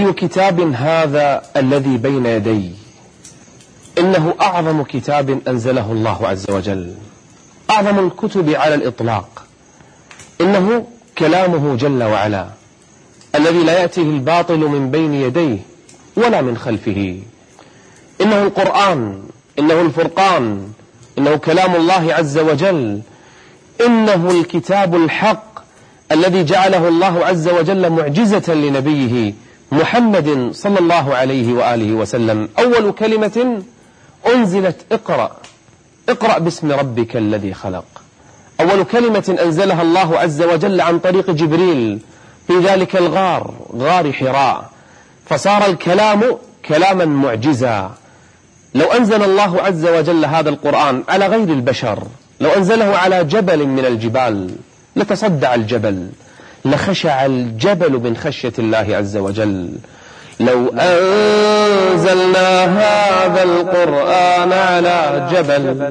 أي كتاب هذا الذي بين يدي؟ إنه أعظم كتاب أنزله الله عز وجل، أعظم الكتب على الإطلاق. إنه كلامه جل وعلا الذي لا يأتيه الباطل من بين يديه ولا من خلفه. إنه القرآن، إنه الفرقان، إنه كلام الله عز وجل، إنه الكتاب الحق الذي جعله الله عز وجل معجزة لنبيه محمد صلى الله عليه وآله وسلم. أول كلمة أنزلت اقرأ باسم ربك الذي خلق. أول كلمة أنزلها الله عز وجل عن طريق جبريل في ذلك الغار، غار حراء، فصار الكلام كلاما معجزا. لو أنزل الله عز وجل هذا القرآن على غير البشر، لو أنزله على جبل من الجبال لتصدع الجبل، لخشع الجبل من خشية الله عز وجل. لو أنزلنا هذا القرآن على جبل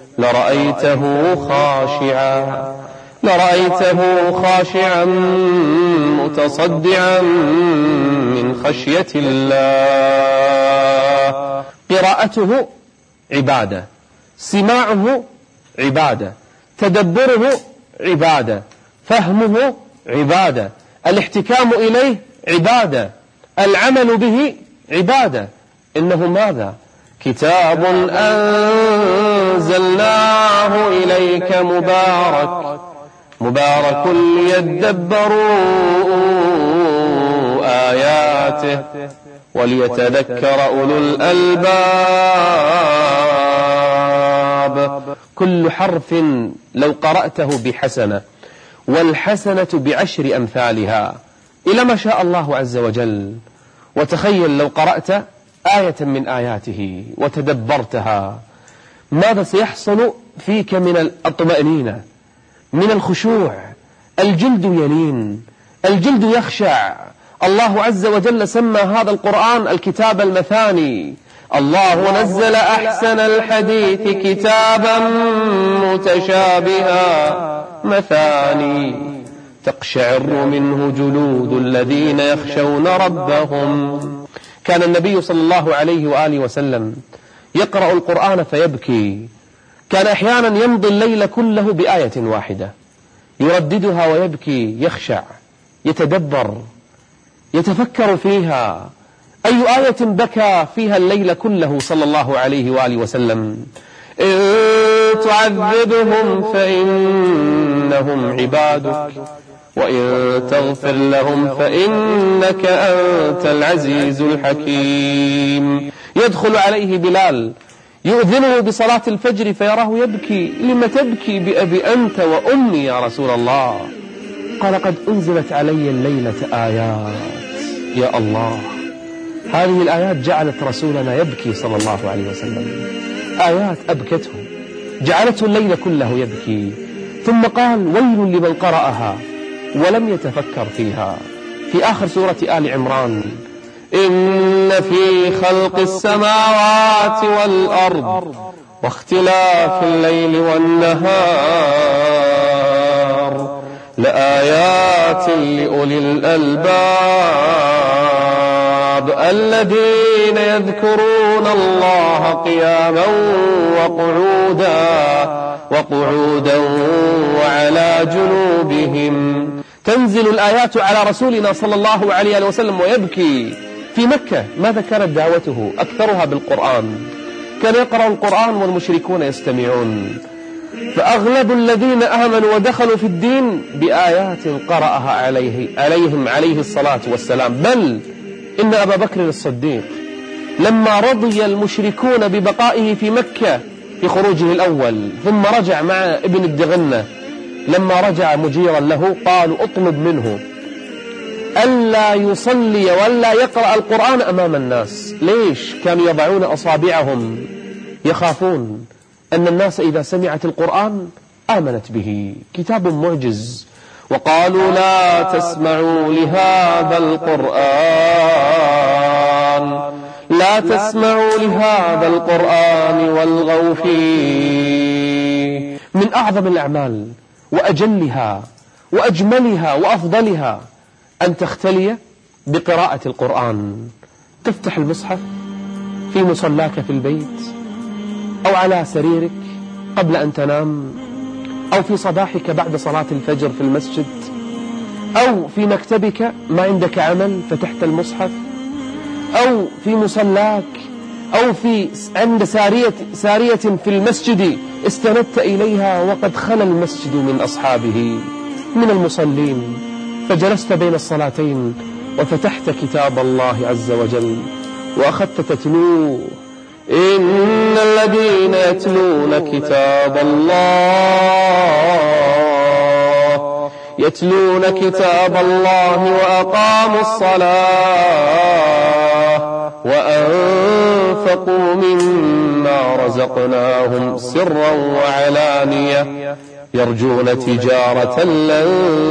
لرأيته خاشعا متصدعا من خشية الله. قراءته عبادة، سماعه عبادة، تدبره عبادة، فهمه عبادة، الاحتكام إليه عبادة، العمل به عبادة. إنه ماذا؟ كتاب أنزلناه إليك مبارك ليدبروا آياته وليتذكر أولو الألباب. كل حرف لو قرأته بحسنة، والحسنة ب10 أمثالها إلى ما شاء الله عز وجل. وتخيل لو قرأت آية من آياته وتدبرتها، ماذا سيحصل فيك من الطمأنينة، من الخشوع، الجلد يلين، الجلد يخشع. الله عز وجل سمى هذا القرآن الكتاب المثاني. الله نزل أحسن الحديث كتابا متشابها مثاني تقشعر منه جلود الذين يخشون ربهم. كان النبي صلى الله عليه وآله وسلم يقرأ القرآن فيبكي. كان أحيانا يمضي الليل كله بآية واحدة يرددها ويبكي، يخشع، يتدبر، يتفكر فيها. أي آية بكى فيها الليل كله صلى الله عليه وآله وسلم؟ إن تعذبهم فإنهم عبادك وإن تغفر لهم فإنك أنت العزيز الحكيم. يدخل عليه بلال يؤذنه بصلاة الفجر فيراه يبكي. لم تبكي بأبي أنت وأمي يا رسول الله؟ قال قد أنزلت علي الليلة آيات. يا الله، هذه الآيات جعلت رسولنا يبكي صلى الله عليه وسلم. آيات أبكته، جعلته الليل كله يبكي. ثم قال ويل لمن قرأها ولم يتفكر فيها. في آخر سورة آل عمران إن في خلق السماوات والأرض واختلاف الليل والنهار لآيات لأولي الألباب الذين يذكرون الله قياما وقعودا وعلى جنوبهم. تنزل الآيات على رسولنا صلى الله عليه وسلم ويبكي. في مكة ماذا كانت دعوته؟ أكثرها بالقرآن. كان يقرأ القرآن والمشركون يستمعون. فأغلب الذين آمنوا ودخلوا في الدين بآيات قرأها عليهم عليه الصلاة والسلام. بل إن أبا بكر الصديق لما رضي المشركون ببقائه في مكة في خروجه الأول ثم رجع مع ابن الدغنة، لما رجع مجيرا له قالوا اطلب منه ألا يصلي ولا يقرأ القرآن أمام الناس. ليش؟ كانوا يضعون أصابعهم يخافون أن الناس إذا سمعت القرآن آمنت به. كتاب معجز. وقالوا لا تسمعوا لهذا القرآن والغوا فيه. من أعظم الأعمال وأجلها وأجملها وأفضلها أن تختلي بقراءة القرآن. تفتح المصحف في مصلاك في البيت، أو على سريرك قبل أن تنام، أو في صباحك بعد صلاة الفجر في المسجد، أو في مكتبك ما عندك عمل فتحت المصحف، أو في مصلاك، أو في عند سارية في المسجد استندت إليها وقد خلى المسجد من أصحابه من المصلين، فجلست بين الصلاتين وفتحت كتاب الله عز وجل وأخذت تتلوه. إن الذين يتلون كتاب الله وأقاموا الصلاة وأنفقوا مما رزقناهم سرا وعلانية يرجون تجارة لن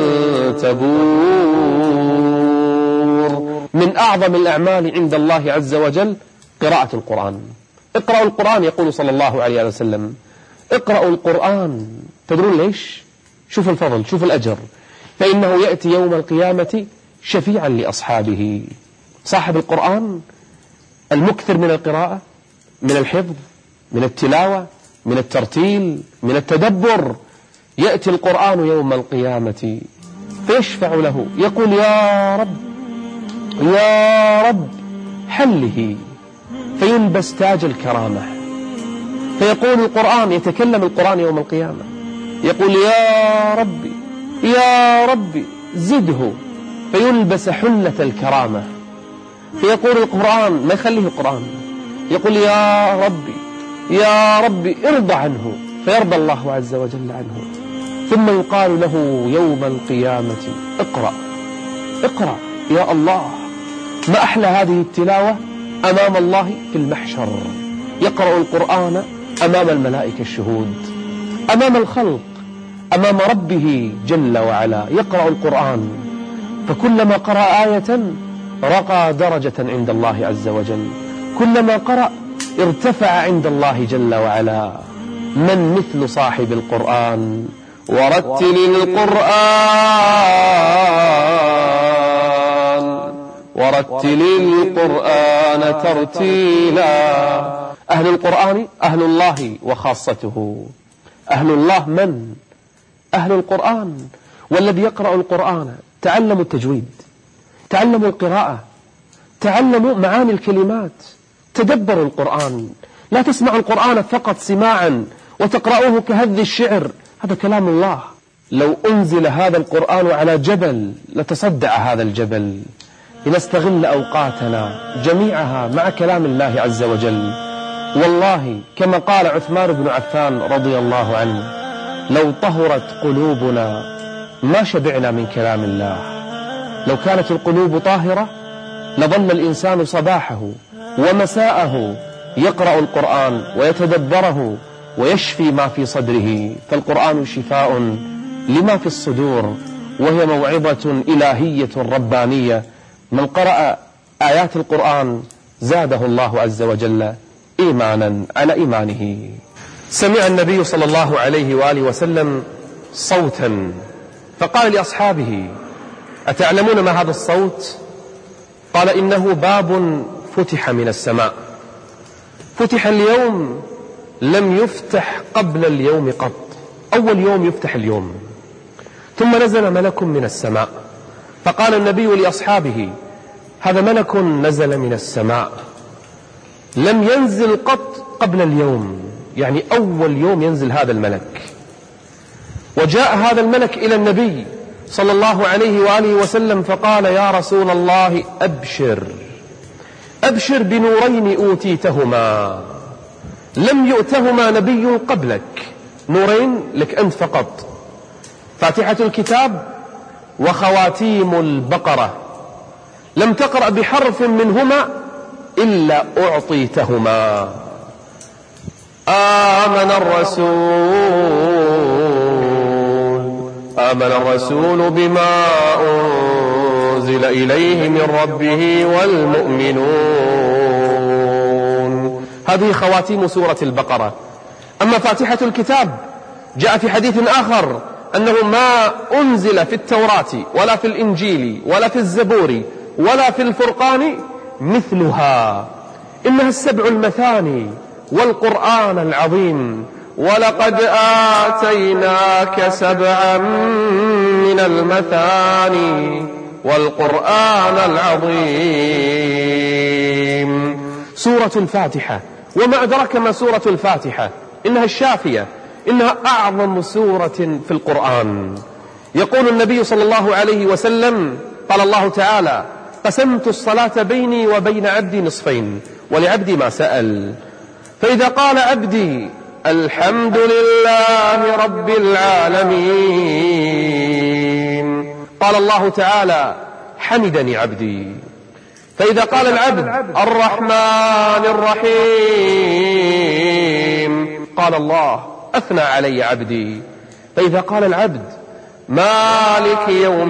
تبور. من أعظم الأعمال عند الله عز وجل قراءة القرآن. اقرأوا القرآن، يقول صلى الله عليه وسلم، اقرأوا القرآن. تدرون ليش؟ شوف الفضل، شوف الأجر. فإنه يأتي يوم القيامة شفيعا لأصحابه. صاحب القرآن المكثر من القراءة، من الحفظ، من التلاوة، من الترتيل، من التدبر، يأتي القرآن يوم القيامة فيشفع له، يقول يا رب يا رب حله، فيلبس تاج الكرامة. فيقول القرآن، يتكلم القرآن يوم القيامة، يقول يا ربي يا ربي زده، فيلبس حلة الكرامة. فيقول القرآن، ما يخليه القرآن، يقول يا ربي يا ربي ارضى عنه، فيرضى الله عز وجل عنه. ثم يقال له يوم القيامة اقرأ اقرأ يا الله. ما أحلى هذه التلاوة أمام الله في المحشر. يقرأ القرآن أمام الملائكة الشهود، أمام الخلق، أمام ربه جل وعلا. يقرأ القرآن، فكلما قرأ آية رقى درجة عند الله عز وجل، كلما قرأ ارتفع عند الله جل وعلا. من مثل صاحب القرآن؟ ورتل القرآن ترتيلا. أهل القرآن أهل الله وخاصته. أهل الله من؟ أهل القرآن. والذي يقرأ القرآن تعلموا التجويد، تعلموا القراءة، تعلموا معاني الكلمات، تدبروا القرآن. لا تسمعوا القرآن فقط سماعا وتقرأوه كهذ الشعر، هذا كلام الله. لو أنزل هذا القرآن على جبل لتصدع هذا الجبل. لنستغل أوقاتنا جميعها مع كلام الله عز وجل. والله كما قال عثمان بن عفان رضي الله عنه، لو طهرت قلوبنا ما شبعنا من كلام الله. لو كانت القلوب طاهرة لظل الإنسان صباحه ومساءه يقرأ القرآن ويتدبره ويشفي ما في صدره. فالقرآن شفاء لما في الصدور، وهي موعظة إلهية ربانية. من قرأ آيات القرآن زاده الله عز وجل إيمانا على إيمانه. سمع النبي صلى الله عليه وآله وسلم صوتا فقال لأصحابه: أتعلمون ما هذا الصوت؟ قال: إنه باب فتح من السماء، فتح اليوم لم يفتح قبل اليوم قط، أول يوم يفتح اليوم. ثم نزل ملك من السماء، فقال النبي لأصحابه: هذا ملك نزل من السماء لم ينزل قط قبل اليوم، يعني أول يوم ينزل هذا الملك. وجاء هذا الملك إلى النبي صلى الله عليه وآله وسلم فقال: يا رسول الله أبشر، أبشر بنورين أوتيتهما لم يؤتهما نبي قبلك، نورين لك أنت فقط، فاتحة الكتاب وخواتيم البقرة، لم تقرأ بحرف منهما إلا أعطيتهما. آمن الرسول بما أنزل إليه من ربه والمؤمنون. هذه خواتيم سورة البقرة. أما فاتحة الكتاب جاء في حديث آخر أنه ما أنزل في التوراة ولا في الإنجيل ولا في الزبور ولا في الفرقان مثلها. إنها السبع المثاني والقرآن العظيم. ولقد آتيناك سبعا من المثاني والقرآن العظيم. سورة الفاتحة، وما أدرك ما سورة الفاتحة، إنها الشافية، إنها أعظم سورة في القرآن. يقول النبي صلى الله عليه وسلم: قال الله تعالى: قسمت الصلاة بيني وبين عبدي نصفين ولعبدي ما سأل. فإذا قال عبدي الحمد لله رب العالمين قال الله تعالى: حمدني عبدي. فإذا قال العبد الرحمن الرحيم قال الله: أثنى علي عبدي. فإذا قال العبد مالك يوم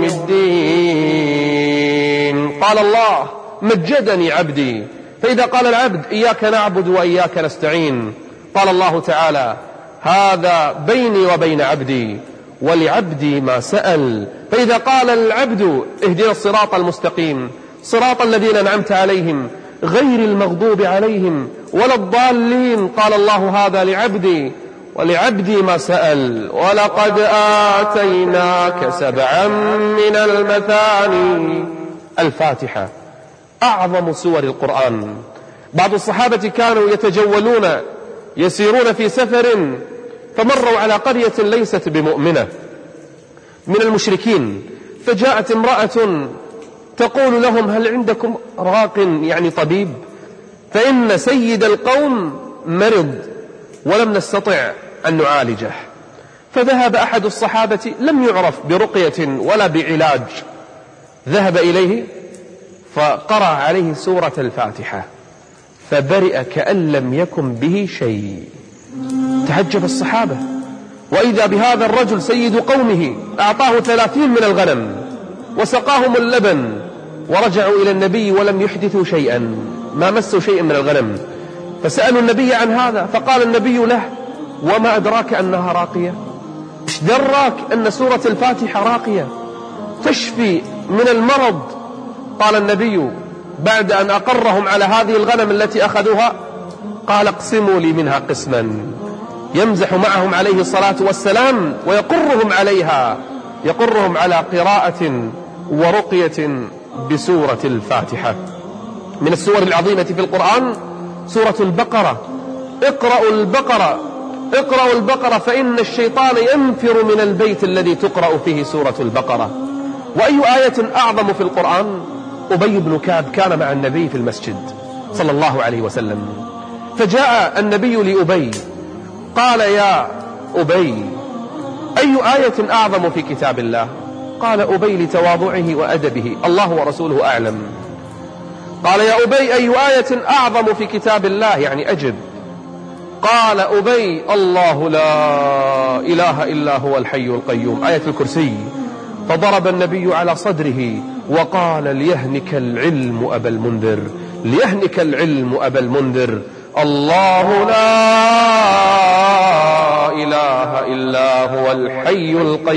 الدين قال الله: مجدني عبدي. فإذا قال العبد إياك نعبد وإياك نستعين قال الله تعالى: هذا بيني وبين عبدي ولعبدي ما سأل. فإذا قال العبد اهدنا الصراط المستقيم صراط الذين أنعمت عليهم غير المغضوب عليهم ولا الضالين قال الله: هذا لعبدي ولعبدي ما سأل. ولقد آتيناك سبعا من المثاني. الفاتحة أعظم سور القرآن. بعض الصحابة كانوا يتجولون يسيرون في سفر فمروا على قرية ليست بمؤمنة من المشركين، فجاءت امرأة تقول لهم: هل عندكم راق يعني طبيب؟ فإن سيد القوم مرض ولم نستطع أن نعالجه. فذهب أحد الصحابة لم يعرف برقية ولا بعلاج، ذهب إليه فقرأ عليه سورة الفاتحة فبرئ كأن لم يكن به شيء. تعجب الصحابة، وإذا بهذا الرجل سيد قومه أعطاه 30 من الغنم وسقاهم اللبن، ورجعوا إلى النبي ولم يحدثوا شيئا، ما مسوا شيئا من الغنم. فسألوا النبي عن هذا فقال النبي له: وما أدراك أنها راقية؟ ايش دراك أن سورة الفاتحة راقية تشفي من المرض؟ قال النبي بعد أن أقرهم على هذه الغنم التي أخذوها قال: اقسموا لي منها قسما. يمزح معهم عليه الصلاة والسلام ويقرهم عليها، يقرهم على قراءة ورقية بسورة الفاتحة. من السور العظيمة في القرآن سورة البقرة. اقرأوا البقرة فإن الشيطان ينفر من البيت الذي تقرأ فيه سورة البقرة. وأي آية أعظم في القرآن؟ أبي بن كعب كان مع النبي في المسجد صلى الله عليه وسلم، فجاء النبي لأبي قال: يا أبي، أي آية أعظم في كتاب الله؟ قال أبي لتواضعه وأدبه: الله ورسوله أعلم. قال: يا أبي، أي آية أعظم في كتاب الله؟ يعني أجب. قال أبي: الله لا إله إلا هو الحي القيوم، آية الكرسي. فضرب النبي على صدره وقال: ليهنك العلم أبا المنذر، ليهنك العلم أبا المنذر، الله لا إله إلا هو الحي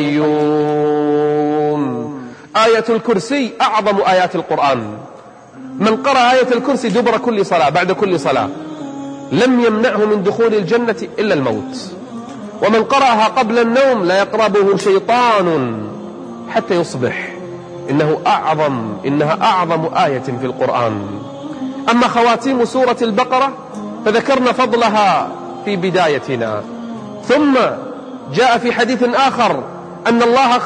القيوم. آية الكرسي أعظم آيات القرآن. من قرأ آية الكرسي دبر كل صلاة بعد كل صلاة لم يمنعه من دخول الجنة إلا الموت، ومن قرأها قبل النوم لا يقربه شيطان حتى يصبح. إنها أعظم آية في القرآن. أما خواتيم سورة البقرة فذكرنا فضلها في بدايتنا، ثم جاء في حديث آخر أن الله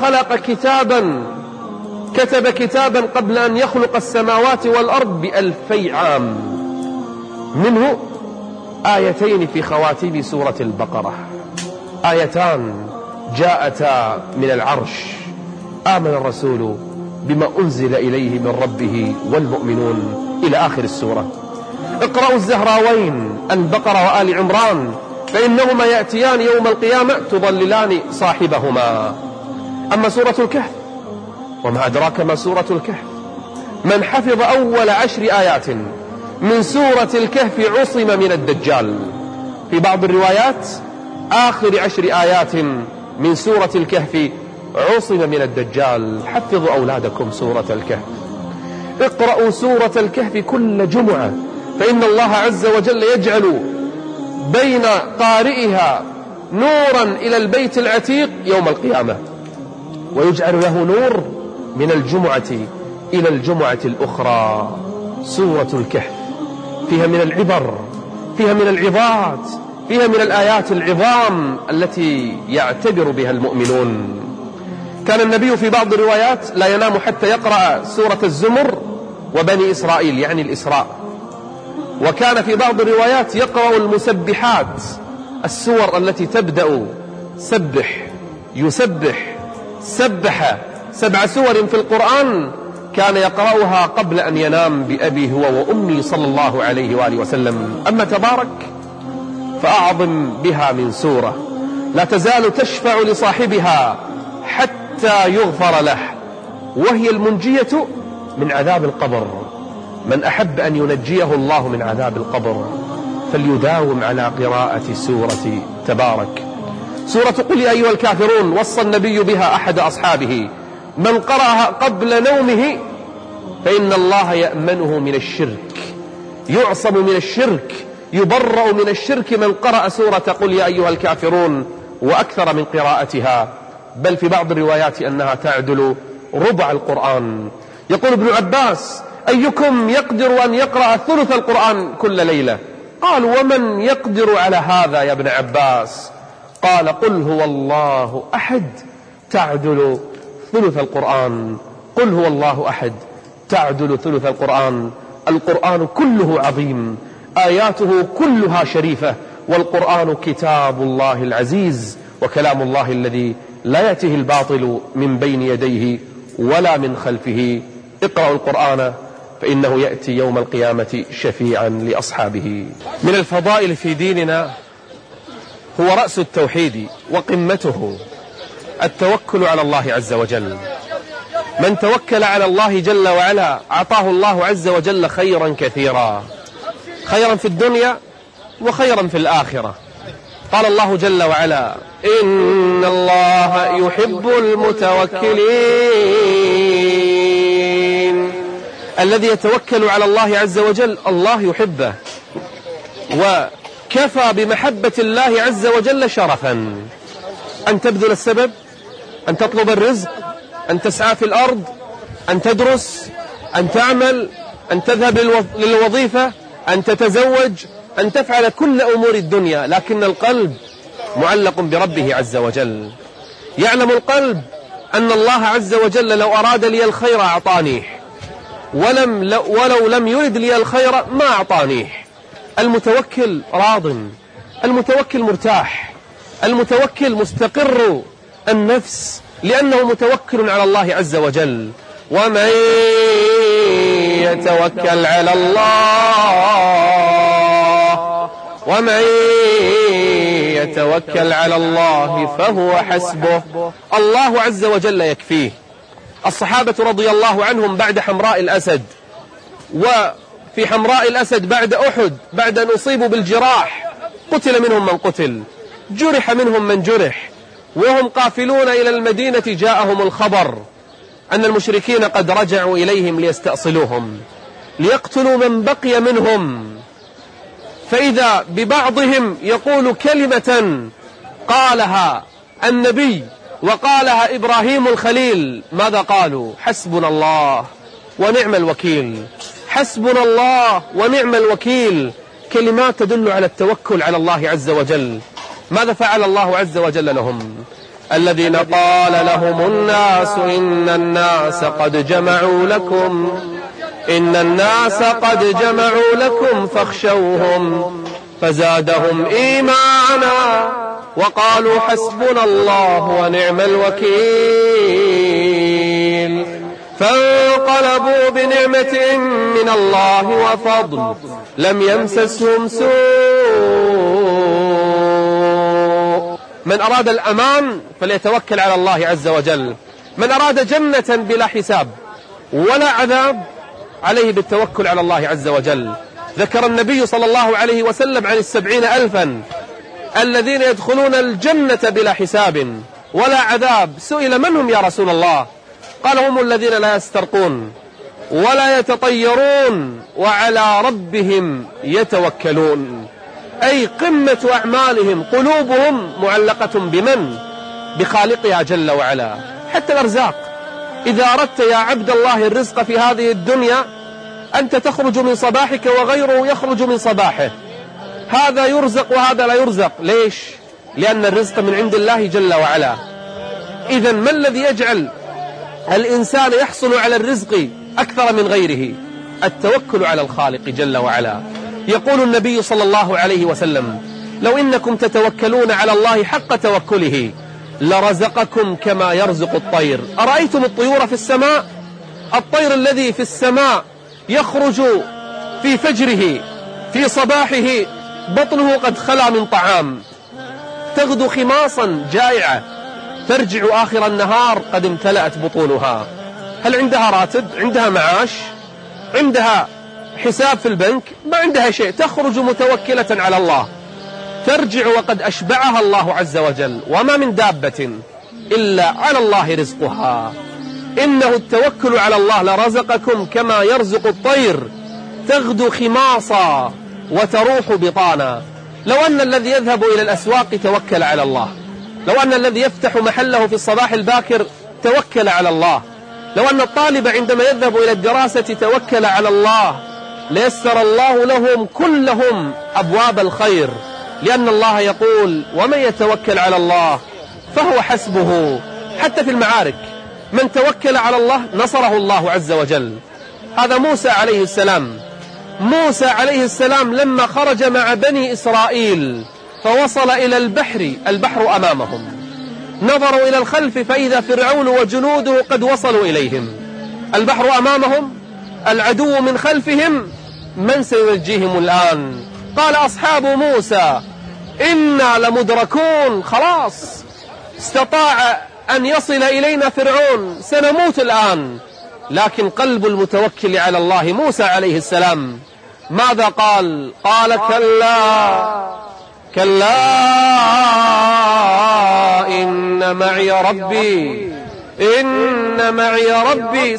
كتب كتابا قبل أن يخلق السماوات والأرض ب2000 عام، منه آيتين في خواتيم سورة البقرة، آيتان جاءتا من العرش: آمن الرسول بما أنزل إليه من ربه والمؤمنون، إلى آخر السورة. اقرأوا الزهراوين البقرة وآل عمران فإنهما يأتيان يوم القيامة تضللان صاحبهما. أما سورة الكهف، وما أدراك ما سورة الكهف؟ من حفظ أول 10 آيات من سورة الكهف عصم من الدجال. في بعض الروايات آخر 10 آيات من سورة الكهف عصم من الدجال. حفظوا أولادكم سورة الكهف. اقرأوا سورة الكهف كل جمعة، فإن الله عز وجل يجعل بين قارئها نورا إلى البيت العتيق يوم القيامة، ويجعل له نور من الجمعة إلى الجمعة الأخرى. سورة الكهف فيها من العبر، فيها من العظات، فيها من الآيات العظام التي يعتبر بها المؤمنون. كان النبي في بعض الروايات لا ينام حتى يقرأ سورة الزمر وبني إسرائيل، يعني الإسراء. وكان في بعض الروايات يقرأ المسبحات، السور التي تبدأ سبح يسبح سبح، 7 سور في القرآن كان يقرأها قبل أن ينام بأبي هو وأمي صلى الله عليه وآله وسلم. أما تبارك فأعظم بها من سورة، لا تزال تشفع لصاحبها حتى يغفر له، وهي المنجية من عذاب القبر. من أحب أن ينجيه الله من عذاب القبر فليداوم على قراءة سورة تبارك. سورة قل يا أيها الكافرون وصى النبي بها أحد أصحابه: من قرأها قبل نومه فإن الله يأمنه من الشرك، يعصم من الشرك، يبرأ من الشرك من قرأ سورة قل يا أيها الكافرون وأكثر من قراءتها، بل في بعض الروايات أنها تعدل ربع القرآن. يقول ابن عباس: أيكم يقدر أن يقرأ ثلث القرآن كل ليلة؟ قال: ومن يقدر على هذا يا ابن عباس؟ قال: قل هو الله أحد تعدل ثلث القرآن. قل هو الله أحد تعدل ثلث القرآن. القرآن كله عظيم، آياته كلها شريفة، والقرآن كتاب الله العزيز وكلام الله الذي لا يأتيه الباطل من بين يديه ولا من خلفه. اقرأوا القرآن فإنه يأتي يوم القيامة شفيعا لأصحابه. من الفضائل في ديننا هو رأس التوحيد وقمته التوكل على الله عز وجل. من توكل على الله جل وعلا أعطاه الله عز وجل خيرا كثيرا، خيرا في الدنيا وخيرا في الآخرة. قال الله جل وعلا: إن الله يحب المتوكلين. الذي يتوكل على الله عز وجل الله يحبه، وكفى بمحبة الله عز وجل شرفا أن تبذل السبب، أن تطلب الرزق، أن تسعى في الأرض، أن تدرس، أن تعمل، أن تذهب للوظيفة، أن تتزوج، أن تفعل كل أمور الدنيا، لكن القلب معلق بربه عز وجل. يعلم القلب أن الله عز وجل لو أراد لي الخير أعطانيه، ولو لم يرد لي الخير ما أعطانيه. المتوكل راض، المتوكل مرتاح، المتوكل مستقر النفس، لأنه متوكل على الله عز وجل. ومن يتوكل على الله فهو حسبه. الله عز وجل يكفيه. الصحابة رضي الله عنهم بعد حمراء الأسد، وفي حمراء الأسد بعد أحد، بعد أن أصيبوا بالجراح، قتل منهم من قتل، جرح منهم من جرح، وهم قافلون إلى المدينة جاءهم الخبر أن المشركين قد رجعوا إليهم ليستأصلوهم ليقتلوا من بقي منهم. فإذا ببعضهم يقول كلمة قالها النبي وقالها إبراهيم الخليل. ماذا قالوا؟ حسبنا الله ونعم الوكيل، حسبنا الله ونعم الوكيل. كلمات تدل على التوكل على الله عز وجل. ماذا فعل الله عز وجل لهم؟ الذين قال لهم الناس إن الناس قد جمعوا لكم فاخشوهم فزادهم إيمانا وقالوا حسبنا الله ونعم الوكيل. فانقلبوا بنعمة من الله وفضل لم يمسسهم سوء. من أراد الأمان فليتوكل على الله عز وجل. من أراد جنة بلا حساب ولا عذاب عليه بالتوكل على الله عز وجل. ذكر النبي صلى الله عليه وسلم عن 70,000 الذين يدخلون الجنة بلا حساب ولا عذاب. سئل: من هم يا رسول الله؟ قال: هم الذين لا يسترقون ولا يتطيرون وعلى ربهم يتوكلون. أي قمة أعمالهم، قلوبهم معلقة بمن؟ بخالقها جل وعلا. حتى الأرزاق، إذا أردت يا عبد الله الرزق في هذه الدنيا، أنت تخرج من صباحك وغيره يخرج من صباحه، هذا يرزق وهذا لا يرزق. ليش؟ لأن الرزق من عند الله جل وعلا. إذن ما الذي يجعل الإنسان يحصل على الرزق أكثر من غيره؟ التوكل على الخالق جل وعلا. يقول النبي صلى الله عليه وسلم: لو إنكم تتوكلون على الله حق توكله لرزقكم كما يرزق الطير. أرأيتم الطيور في السماء؟ الطير الذي في السماء يخرج في فجره في صباحه بطنه قد خلا من طعام، تغدو خماصا جائعة، ترجع آخر النهار قد امتلأت بطونها. هل عندها راتب؟ عندها معاش؟ عندها حساب في البنك؟ ما عندها شيء. تخرج متوكلة على الله، ترجع وقد أشبعها الله عز وجل. وما من دابة إلا على الله رزقها. إنه التوكل على الله لرزقكم كما يرزق الطير تغدو خماصا وتروح بطانا. لو أن الذي يذهب إلى الأسواق توكل على الله، لو أن الذي يفتح محله في الصباح الباكر توكل على الله، لو أن الطالب عندما يذهب إلى الدراسة توكل على الله، ليسر الله لهم كلهم أبواب الخير. لأن الله يقول: ومن يتوكل على الله فهو حسبه. حتى في المعارك من توكل على الله نصره الله عز وجل. هذا موسى عليه السلام. موسى عليه السلام لما خرج مع بني إسرائيل فوصل إلى البحر أمامهم، نظروا إلى الخلف فإذا فرعون وجنوده قد وصلوا إليهم. البحر أمامهم، العدو من خلفهم، من سينجيهم الآن؟ قال أصحاب موسى: إنا لمدركون. خلاص استطاع أن يصل إلينا فرعون، سنموت الآن. لكن قلب المتوكل على الله موسى عليه السلام ماذا قال؟ قال: كلا إن معي ربي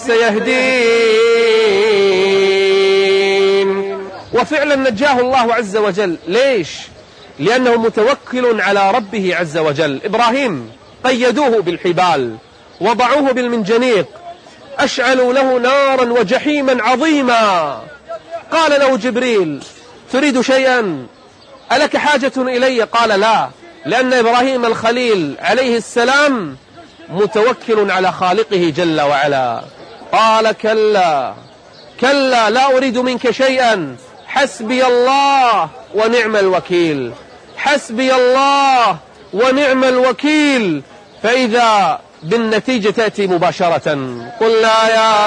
سيهدين. وفعلا نجاه الله عز وجل. ليش؟ لأنه متوكل على ربه عز وجل. إبراهيم قيدوه بالحبال، وضعوه بالمنجنيق، أشعلوا له نارا وجحيما عظيما. قال له جبريل: تريد شيئا؟ ألك حاجة إلي؟ قال: لا، لأن إبراهيم الخليل عليه السلام متوكل على خالقه جل وعلا. قال: كلا لا أريد منك شيئا، حسبي الله ونعم الوكيل، حسبي الله ونعم الوكيل. فإذا بالنتيجة تأتي مباشرة. قلنا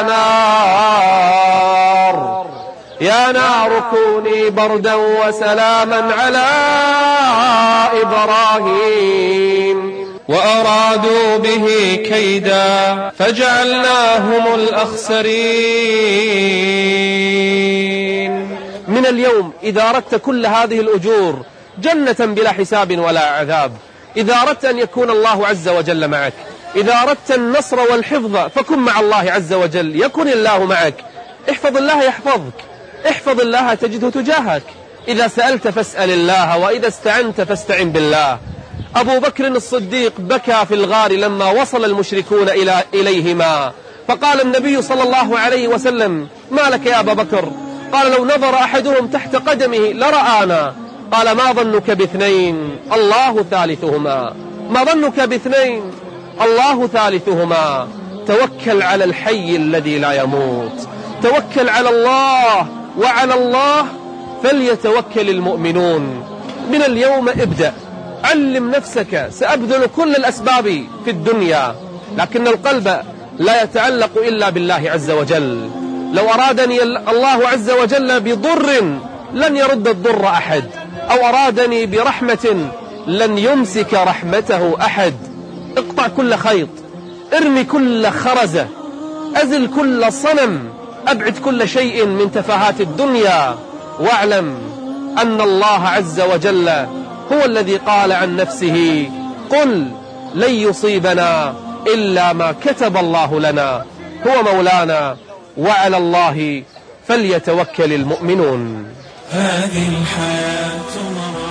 يا نار كوني بردا وسلاما على إبراهيم وأرادوا به كيدا فجعلناهم الأخسرين. من اليوم إذا أردت كل هذه الأجور، جنة بلا حساب ولا عذاب، إذا أردت أن يكون الله عز وجل معك، إذا أردت النصر والحفظ فكن مع الله عز وجل، يكن الله معك. احفظ الله يحفظك، احفظ الله تجده تجاهك. إذا سألت فاسأل الله، وإذا استعنت فاستعن بالله. أبو بكر الصديق بكى في الغار لما وصل المشركون إليهما، فقال النبي صلى الله عليه وسلم: ما لك يا أبا بكر؟ قال: لو نظر أحدهم تحت قدمه لرآنا. قال: ما ظنك باثنين الله ثالثهما؟ ما ظنك باثنين الله ثالثهما؟ توكل على الحي الذي لا يموت، توكل على الله، وعلى الله فليتوكل المؤمنون. من اليوم ابدأ، علم نفسك سأبذل كل الأسباب في الدنيا، لكن القلب لا يتعلق إلا بالله عز وجل. لو أرادني الله عز وجل بضر لن يرد الضر أحد، أو أرادني برحمة لن يمسك رحمته أحد. اقطع كل خيط، ارمي كل خرزة، أزل كل صنم، أبعد كل شيء من تفاهات الدنيا، واعلم أن الله عز وجل هو الذي قال عن نفسه: قل لن يصيبنا إلا ما كتب الله لنا، هو مولانا وعلى الله فليتوكل المؤمنون. هذه الحياة